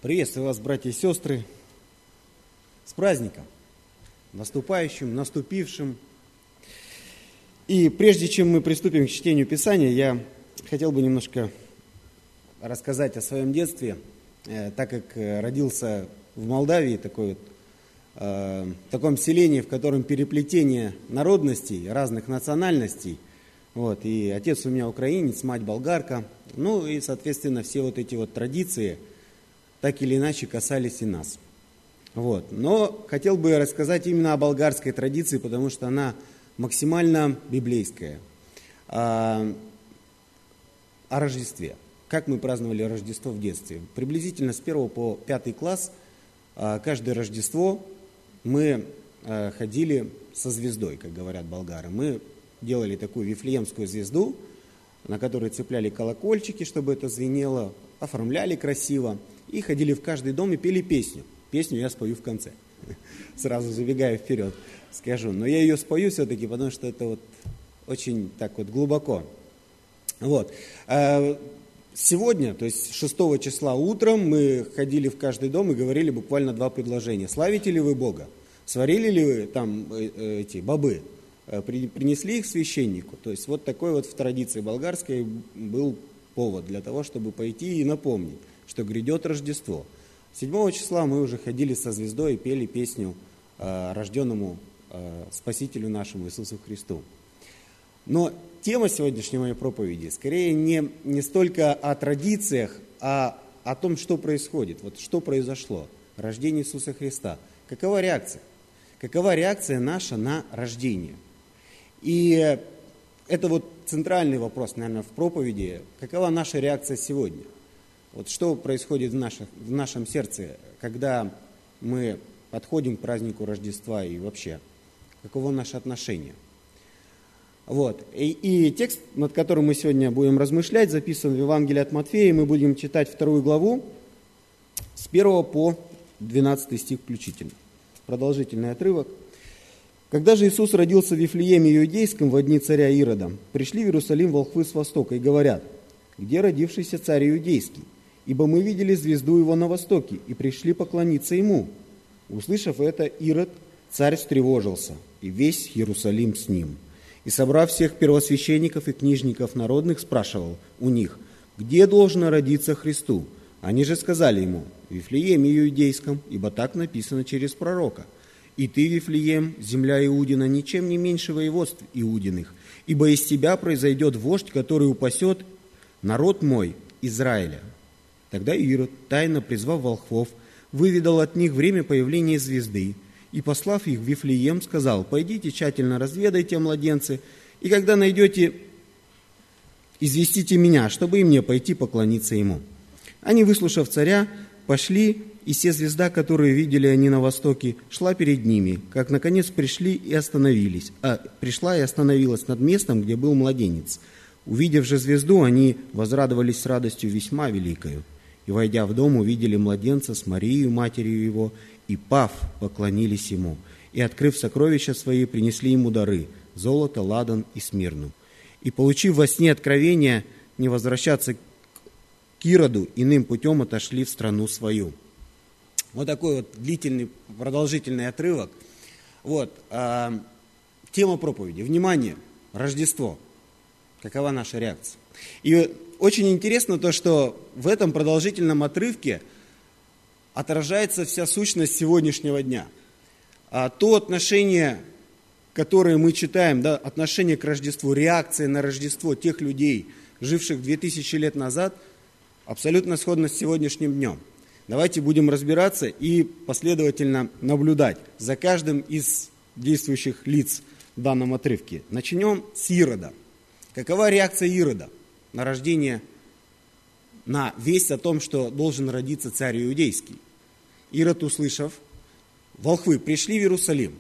Приветствую вас, братья и сестры, с праздником, наступающим, наступившим. И прежде чем мы приступим к чтению Писания, я хотел бы немножко рассказать о своем детстве, так как родился в Молдавии, в таком селении, в котором переплетение народностей, разных национальностей. И отец у меня украинец, мать болгарка. И, соответственно, все эти традиции так или иначе касались и нас. Но хотел бы рассказать именно о болгарской традиции, потому что она максимально библейская. О Рождестве. Как мы праздновали Рождество в детстве? Приблизительно с 1 по 5 класс каждое Рождество мы ходили со звездой, как говорят болгары. Мы делали такую вифлеемскую звезду, на которой цепляли колокольчики, чтобы это звенело, оформляли красиво и ходили в каждый дом и пели песню. Песню я спою в конце, сразу забегая вперед скажу. Но я ее спою все-таки, потому что это очень так глубоко. Сегодня, то есть 6 числа утром, мы ходили в каждый дом и говорили буквально 2 предложения. Славите ли вы Бога? Сварили ли вы там эти бобы? Принесли их священнику? То есть такой в традиции болгарской был повод для того, чтобы пойти и напомнить, что грядет Рождество. 7 числа мы уже ходили со звездой и пели песню рожденному Спасителю нашему Иисусу Христу. Но тема сегодняшней моей проповеди скорее не столько о традициях, а о том, что происходит, что произошло. Рождение Иисуса Христа. Какова реакция? Какова реакция наша на рождение? И это центральный вопрос, наверное, в проповеди. Какова наша реакция сегодня? Что происходит в нашем сердце, когда мы подходим к празднику Рождества и вообще, каково наше отношение? И текст, над которым мы сегодня будем размышлять, записан в Евангелии от Матфея. Мы будем читать 2 главу с 1 по 12 стих включительно. Продолжительный отрывок. «Когда же Иисус родился в Вифлееме Иудейском во дни царя Ирода, пришли в Иерусалим волхвы с востока и говорят: где родившийся царь Иудейский? Ибо мы видели звезду его на востоке и пришли поклониться ему». Услышав это, Ирод, царь, встревожился, и весь Иерусалим с ним. И, собрав всех первосвященников и книжников народных, спрашивал у них: где должно родиться Христу? Они же сказали ему: в Вифлееме Иудейском, ибо так написано через пророка. И ты, Вифлеем, земля Иудина, ничем не меньше воеводств Иудиных, ибо из тебя произойдет вождь, который упасет народ мой, Израиля. Тогда Ирод, тайно призвав волхвов, выведал от них время появления звезды, и, послав их в Вифлеем, сказал: пойдите, тщательно разведайте о младенце, и когда найдете, известите меня, чтобы и мне пойти поклониться ему. Они, выслушав царя, пошли, и се звезда, которую видели они на востоке, шла перед ними, как наконец пришла и остановилась над местом, где был младенец. Увидев же звезду, они возрадовались с радостью весьма великою. И, войдя в дом, увидели младенца с Марией, матерью его, и, пав, поклонились ему. И, открыв сокровища свои, принесли ему дары – золото, ладан и смирну. И, получив во сне откровение не возвращаться к Ироду, иным путем отошли в страну свою. Такой длительный, продолжительный отрывок. Тема проповеди. Внимание! Рождество. Какова наша реакция? И очень интересно то, что в этом продолжительном отрывке отражается вся сущность сегодняшнего дня. То отношение, которое мы читаем, отношение к Рождеству, реакция на Рождество тех людей, живших 2000 лет назад, абсолютно сходно с сегодняшним днем. Давайте будем разбираться и последовательно наблюдать за каждым из действующих лиц в данном отрывке. Начнем с Ирода. Какова реакция Ирода на рождение, на весть о том, что должен родиться царь Иудейский? Ирод, услышав, волхвы пришли в Иерусалим.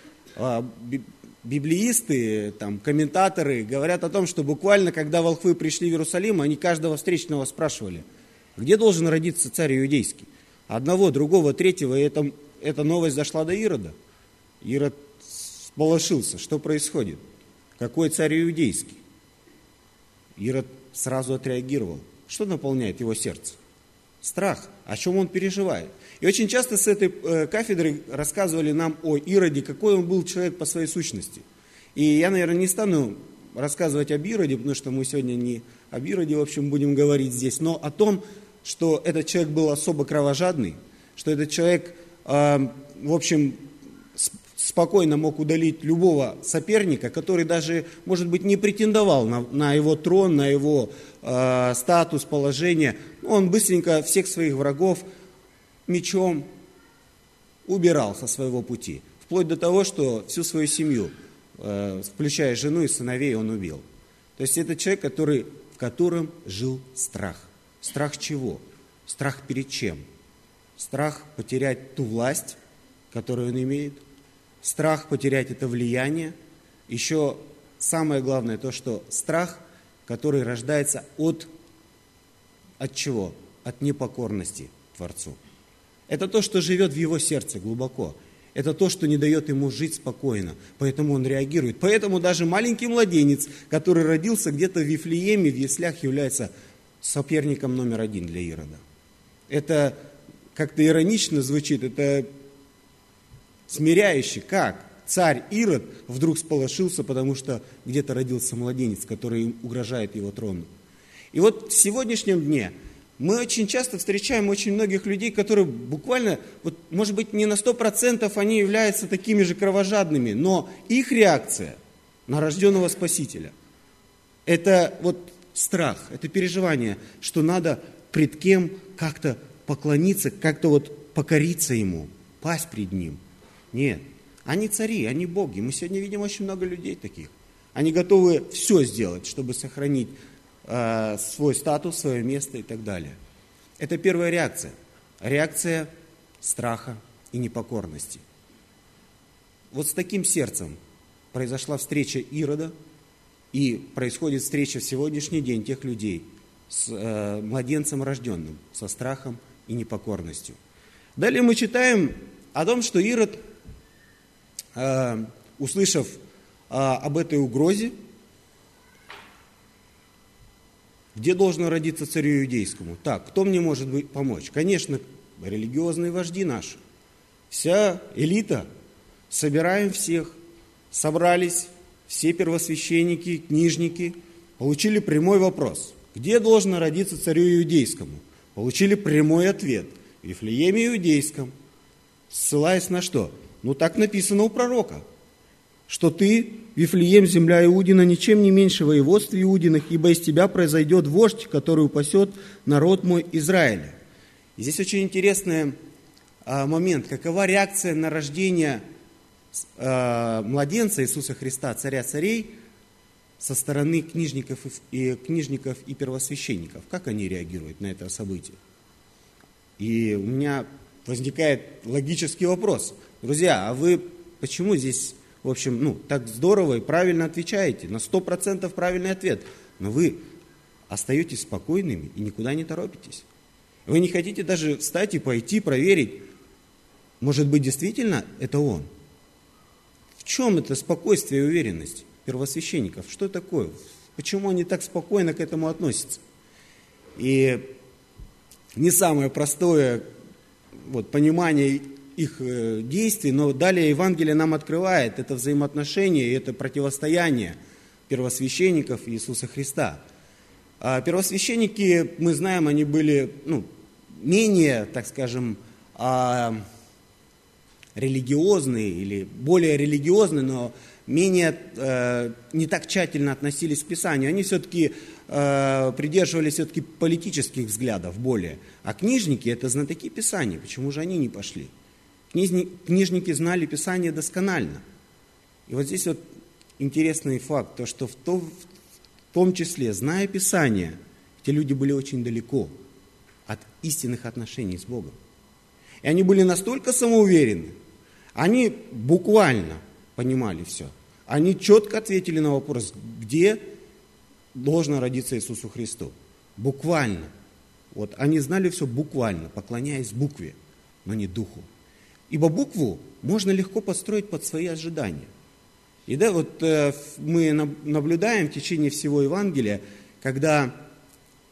Библеисты, комментаторы говорят о том, что буквально, когда волхвы пришли в Иерусалим, они каждого встречного спрашивали: где должен родиться царь Иудейский? Одного, другого, третьего, и эта новость дошла до Ирода. Ирод всполошился, что происходит? Какой царь Иудейский? Ирод сразу отреагировал. Что наполняет его сердце? Страх, о чем он переживает. И очень часто с этой кафедры рассказывали нам о Ироде, какой он был человек по своей сущности. И я, наверное, не стану рассказывать об Ироде, потому что мы сегодня не об Ироде, в общем, будем говорить здесь, но о том, что этот человек был особо кровожадный, что этот человек, в общем, спокойно мог удалить любого соперника, который даже, может быть, не претендовал на его трон, на его статус, положение. Он быстренько всех своих врагов мечом убирал со своего пути. Вплоть до того, что всю свою семью, включая жену и сыновей, он убил. То есть это человек, в котором жил страх. Страх чего? Страх перед чем? Страх потерять ту власть, которую он имеет. Страх потерять это влияние. Еще самое главное то, что страх, который рождается от чего? От непокорности Творцу. Это то, что живет в его сердце глубоко. Это то, что не дает ему жить спокойно. Поэтому он реагирует. Поэтому даже маленький младенец, который родился где-то в Вифлееме, в яслях, является соперником номер один для Ирода. Это как-то иронично звучит, это смиряюще. Как? Царь Ирод вдруг сполошился, потому что где-то родился младенец, который угрожает его трону. И вот в сегодняшнем дне мы очень часто встречаем очень многих людей, которые буквально, вот, может быть, не на 100% они являются такими же кровожадными, но их реакция на рожденного Спасителя – это вот страх, это переживание, что надо пред кем как-то поклониться, как-то вот покориться Ему, пасть пред Ним. Нет, они цари, они боги. Мы сегодня видим очень много людей таких. Они готовы все сделать, чтобы сохранить свой статус, свое место и так далее. Это первая реакция. Реакция страха и непокорности. Вот с таким сердцем произошла встреча Ирода, и происходит встреча в сегодняшний день тех людей с младенцем рожденным, со страхом и непокорностью. Далее мы читаем о том, что Ирод, услышав об этой угрозе, где должно родиться царю иудейскому? Так, кто мне может помочь? Конечно, религиозные вожди наши. Вся элита, собираем всех, собрались все первосвященники, книжники, получили прямой вопрос. Где должно родиться царю иудейскому? Получили прямой ответ. В Вифлееме иудейском. Ссылаясь на что? Ну, так написано у пророка, что ты, Вифлеем, земля Иудина, ничем не меньше воеводств Иудиных, ибо из тебя произойдет вождь, который упасет народ мой Израиля. И здесь очень интересный момент. Какова реакция на рождение младенца Иисуса Христа, царя царей, со стороны книжников и первосвященников? Как они реагируют на это событие? И у меня возникает логический вопрос. Друзья, а вы почему здесь, в общем, так здорово и правильно отвечаете? На 100% правильный ответ. Но вы остаетесь спокойными и никуда не торопитесь. Вы не хотите даже встать и пойти проверить, может быть, действительно это он? В чем это спокойствие и уверенность первосвященников? Что такое? Почему они так спокойно к этому относятся? И не самое простое понимание их действий, но далее Евангелие нам открывает это взаимоотношение, это противостояние первосвященников и Иисуса Христа. А первосвященники, мы знаем, они были менее, так скажем, религиозные или более религиозные, но менее, не так тщательно относились к Писанию. Они все-таки придерживались все-таки политических взглядов более. А книжники – это знатоки Писания. Почему же они не пошли? Книжники знали Писание досконально. И вот здесь вот интересный факт, то, что в том числе, зная Писание, эти люди были очень далеко от истинных отношений с Богом. И они были настолько самоуверены, они буквально понимали все. Они четко ответили на вопрос, где должно родиться Иисусу Христу. Буквально. Вот они знали все буквально, поклоняясь букве, но не духу. Ибо букву можно легко подстроить под свои ожидания. И мы наблюдаем в течение всего Евангелия, когда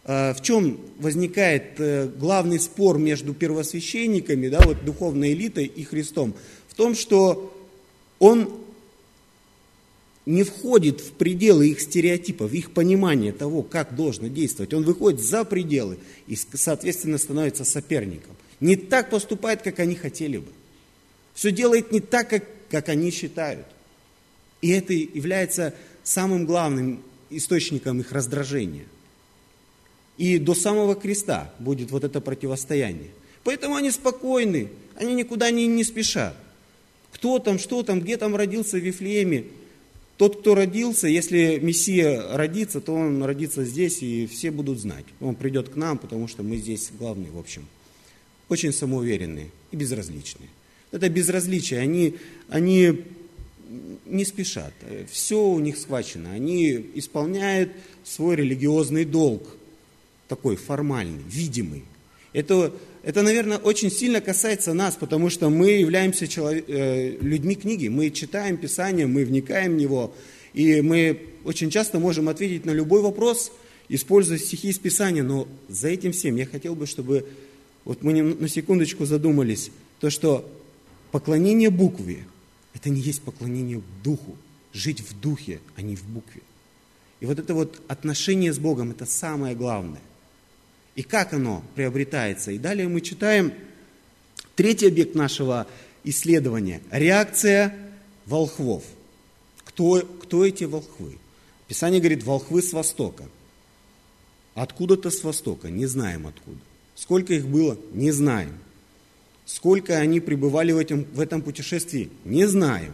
В чем возникает главный спор между первосвященниками, духовной элитой и Христом? В том, что он не входит в пределы их стереотипов, их понимания того, как должно действовать. Он выходит за пределы и, соответственно, становится соперником. Не так поступает, как они хотели бы. Все делает не так, как они считают. И это является самым главным источником их раздражения. И до самого креста будет вот это противостояние. Поэтому они спокойны, они никуда не спешат. Кто там, что там, где там родился в Вифлееме? Тот, кто родился, если Мессия родится, то он родится здесь, и все будут знать. Он придет к нам, потому что мы здесь главные, в общем. Очень самоуверенные и безразличные. Это безразличие, они не спешат. Все у них схвачено. Они исполняют свой религиозный долг. Такой формальный, видимый. Это, наверное, очень сильно касается нас, потому что мы являемся людьми книги. Мы читаем Писание, мы вникаем в него, и мы очень часто можем ответить на любой вопрос, используя стихи из Писания. Но за этим всем я хотел бы, чтобы вот мы на секундочку задумались, то, что поклонение букве – это не есть поклонение духу, жить в духе, а не в букве. И вот это вот отношение с Богом – это самое главное. И как оно приобретается? И далее мы читаем третий объект нашего исследования – реакция волхвов. Кто эти волхвы? Писание говорит, волхвы с востока. Откуда-то с востока, не знаем откуда. Сколько их было, не знаем. Сколько они пребывали в этом путешествии, не знаем.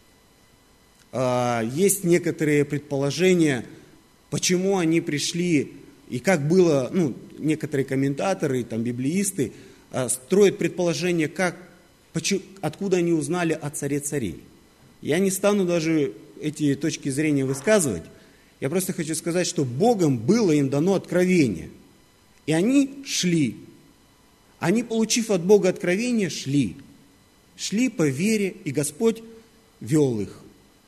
Есть некоторые предположения, почему они пришли. И как было, некоторые комментаторы, библеисты, строят предположение, откуда они узнали о царе царей. Я не стану даже эти точки зрения высказывать. Я просто хочу сказать, что Богом было им дано откровение. И они шли. Они, получив от Бога откровение, шли. Шли по вере, и Господь вел их.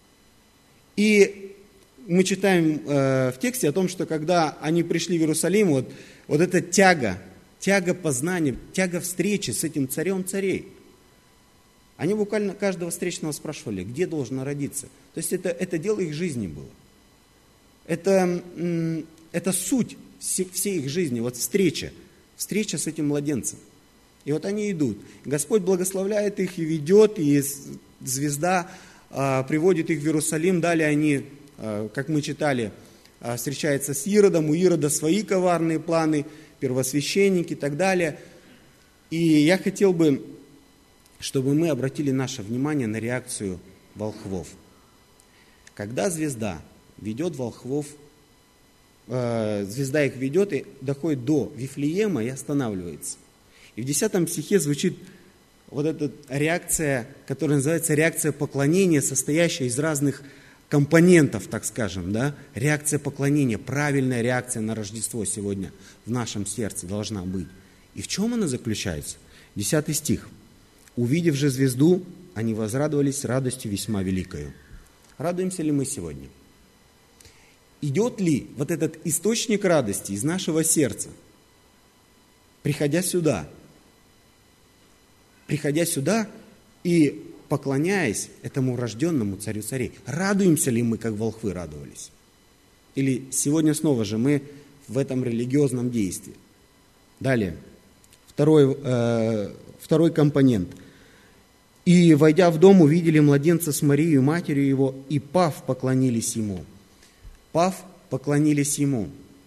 И мы читаем в тексте о том, что когда они пришли в Иерусалим, вот эта тяга познания, тяга встречи с этим царем царей. Они буквально каждого встречного спрашивали, где должен родиться. То есть это дело их жизни было. Это суть всей их жизни, встреча с этим младенцем. И вот они идут. Господь благословляет их и ведет, и звезда приводит их в Иерусалим. Далее они, как мы читали, встречаются с Иродом. У Ирода свои коварные планы, первосвященники и так далее. И я хотел бы, чтобы мы обратили наше внимание на реакцию волхвов. Когда звезда ведет волхвов, звезда их ведет и доходит до Вифлеема и останавливается. И в 10 стихе звучит вот эта реакция, которая называется реакция поклонения, состоящая из разных компонентов, так скажем, реакция поклонения, правильная реакция на Рождество сегодня в нашем сердце должна быть. И в чем она заключается? 10 стих. «Увидев же звезду, они возрадовались радостью весьма великою». Радуемся ли мы сегодня? Идет ли вот этот источник радости из нашего сердца, приходя сюда и поклоняясь этому рожденному царю царей? Радуемся ли мы, как волхвы радовались? Или сегодня снова же мы в этом религиозном действии? Далее, второй компонент. «И, войдя в дом, увидели младенца с Марией, матерью его, и, пав, поклонились ему». Пав, поклонились ему.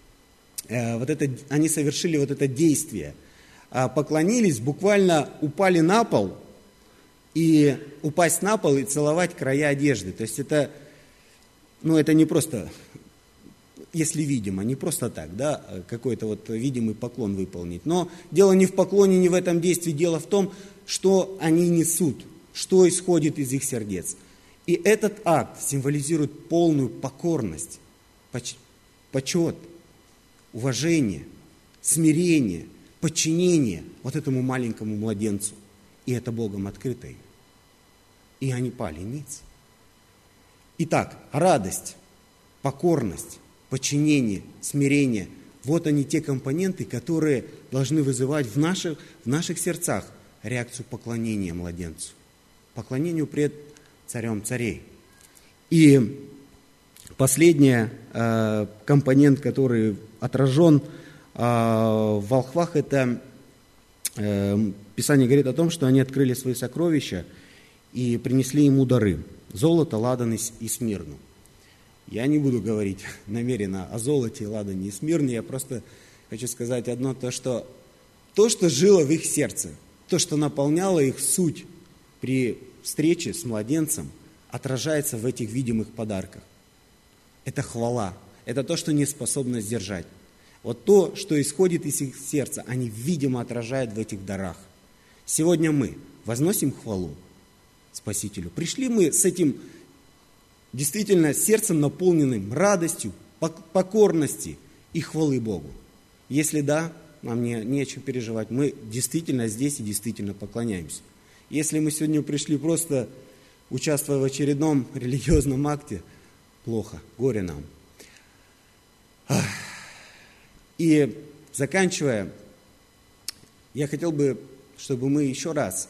Они совершили вот это действие. Поклонились, буквально упали на пол, и упасть на пол и целовать края одежды. То есть это не просто, если видимо, не просто так, какой-то видимый поклон выполнить. Но дело не в поклоне, не в этом действии, дело в том, что они несут, что исходит из их сердец. И этот акт символизирует полную покорность, почет, уважение, смирение, подчинение вот этому маленькому младенцу. И это Богом открыто им. И они пали ниц. Итак, радость, покорность, подчинение, смирение, Вот они, те компоненты, которые должны вызывать в наших сердцах реакцию поклонения младенцу, поклонению пред царем царей. И последний компонент, который отражен в волхвах, это Писание говорит о том, что они открыли свои сокровища и принесли ему дары – золото, ладан и смирну. Я не буду говорить намеренно о золоте, ладане и смирне, я просто хочу сказать одно, то, что жило в их сердце, то, что наполняло их суть при встрече с младенцем, отражается в этих видимых подарках. Это хвала, это то, что не способно сдержать. Вот то, что исходит из их сердца, они видимо отражают в этих дарах. Сегодня мы возносим хвалу Спасителю. Пришли мы с этим действительно сердцем, наполненным радостью, покорности и хвалы Богу. Если да, нам не о чем переживать. Мы действительно здесь и действительно поклоняемся. Если мы сегодня пришли просто участвуя в очередном религиозном акте, плохо, горе нам. И заканчивая, я хотел бы, чтобы мы еще раз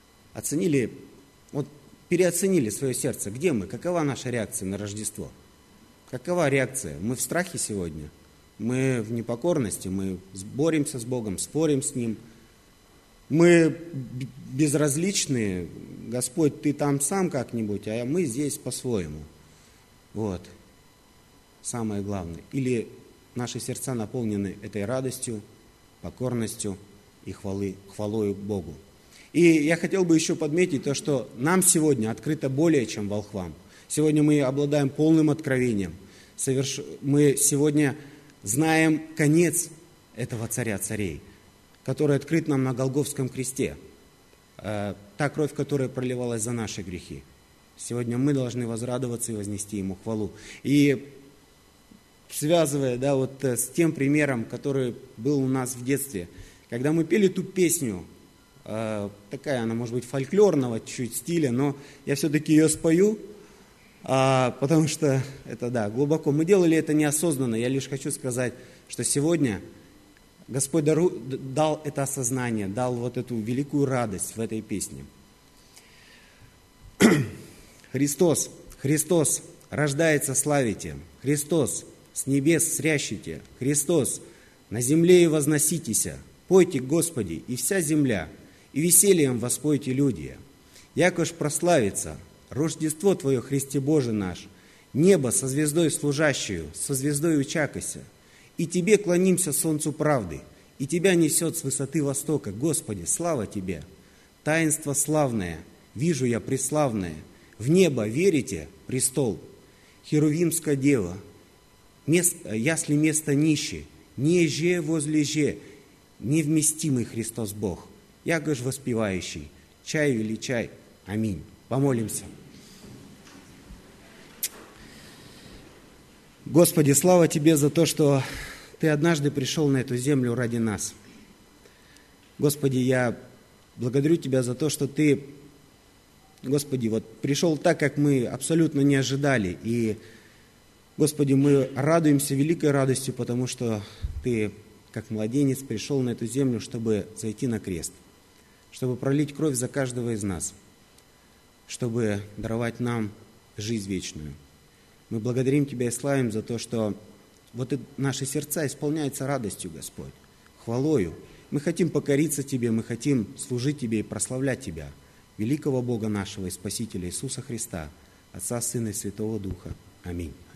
переоценили свое сердце. Где мы? Какова наша реакция на Рождество? Какова реакция? Мы в страхе сегодня? Мы в непокорности? Мы боремся с Богом, спорим с Ним? Мы безразличны? Господь, Ты там сам как-нибудь, а мы здесь по-своему. Вот. Самое главное. Или наши сердца наполнены этой радостью, покорностью и хвалою Богу. И я хотел бы еще подметить то, что нам сегодня открыто более, чем волхвам. Сегодня мы обладаем полным откровением. Мы сегодня знаем конец этого царя царей, который открыт нам на Голгофском кресте. Та кровь, которая проливалась за наши грехи. Сегодня мы должны возрадоваться и вознести Ему хвалу. И связывая с тем примером, который был у нас в детстве, когда мы пели ту песню, такая она, может быть, фольклорного чуть стиля, но я все-таки ее спою, потому что это, глубоко. Мы делали это неосознанно. Я лишь хочу сказать, что сегодня Господь дал это осознание, дал вот эту великую радость в этой песне. Христос, рождается, славите. Христос, с небес срящите. Христос, на земле и возноситеся. Пойте, Господи, и вся земля, и весельем воспойте люди. Якож прославится Рождество Твое, Христе Боже наш, небо со звездой служащую, со звездой учакося. И Тебе клонимся солнцу правды, и Тебя несет с высоты востока. Господи, слава Тебе! Таинство славное, вижу я преславное, в небо верите, престол. Херувимская дева, ясли место нищи, неже возле же, невместимый Христос Бог. Якож воспевающий, чай величай. Аминь. Помолимся. Господи, слава Тебе за то, что Ты однажды пришел на эту землю ради нас. Господи, я благодарю Тебя за то, что Ты, Господи, пришел так, как мы абсолютно не ожидали. И, Господи, мы радуемся великой радостью, потому что Ты, как младенец, пришел на эту землю, чтобы зайти на крест, чтобы пролить кровь за каждого из нас, чтобы даровать нам жизнь вечную. Мы благодарим Тебя и славим за то, что наши сердца исполняются радостью, Господь, хвалою. Мы хотим покориться Тебе, мы хотим служить Тебе и прославлять Тебя, великого Бога нашего и Спасителя Иисуса Христа, Отца, Сына и Святого Духа. Аминь.